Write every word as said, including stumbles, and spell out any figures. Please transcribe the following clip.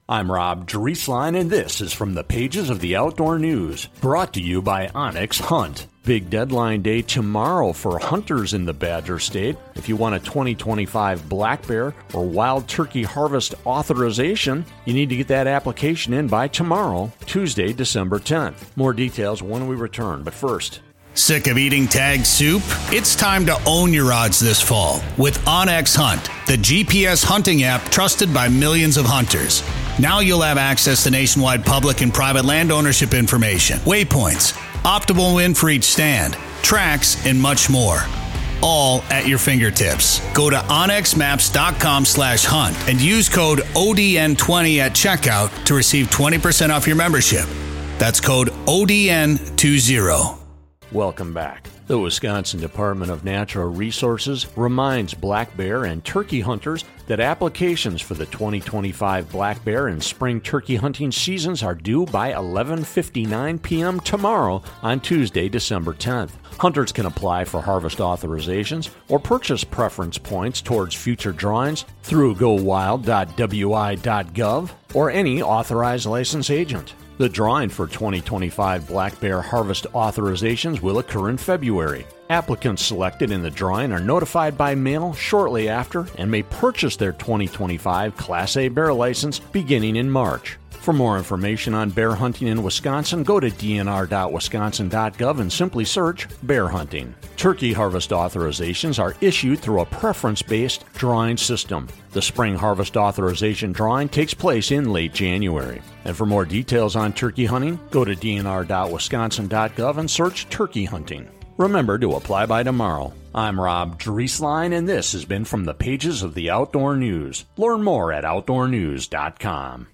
I'm Rob Drieslein, and this is from the pages of the Outdoor News, brought to you by Onyx Hunt. Big deadline day tomorrow for hunters in the Badger State. If you want a twenty twenty-five black bear or wild turkey harvest authorization, you need to get that application in by tomorrow, Tuesday, December tenth. More details when we return, but first... Sick of eating tagged soup? It's time to own your odds this fall with OnX Hunt, the G P S hunting app trusted by millions of hunters. Now you'll have access to nationwide public and private land ownership information, waypoints, optimal wind for each stand, tracks, and much more. All at your fingertips. Go to onxmaps.com slash hunt and use code O D N twenty at checkout to receive twenty percent off your membership. That's code O D N twenty. Welcome back. The Wisconsin Department of Natural Resources reminds black bear and turkey hunters that applications for the twenty twenty-five black bear and spring turkey hunting seasons are due by eleven fifty-nine p.m. tomorrow on Tuesday, December tenth. Hunters can apply for harvest authorizations or purchase preference points towards future drawings through go wild dot w i dot gov or any authorized license agent. The drawing for twenty twenty-five black bear harvest authorizations will occur in February. Applicants selected in the drawing are notified by mail shortly after and may purchase their twenty twenty-five Class A bear license beginning in March. For more information on bear hunting in Wisconsin, go to d n r dot wisconsin dot gov and simply search bear hunting. Turkey harvest authorizations are issued through a preference-based drawing system. The spring harvest authorization drawing takes place in late January. And for more details on turkey hunting, go to d n r dot wisconsin dot gov and search turkey hunting. Remember to apply by tomorrow. I'm Rob Drieslein, and this has been from the pages of the Outdoor News. Learn more at outdoor news dot com.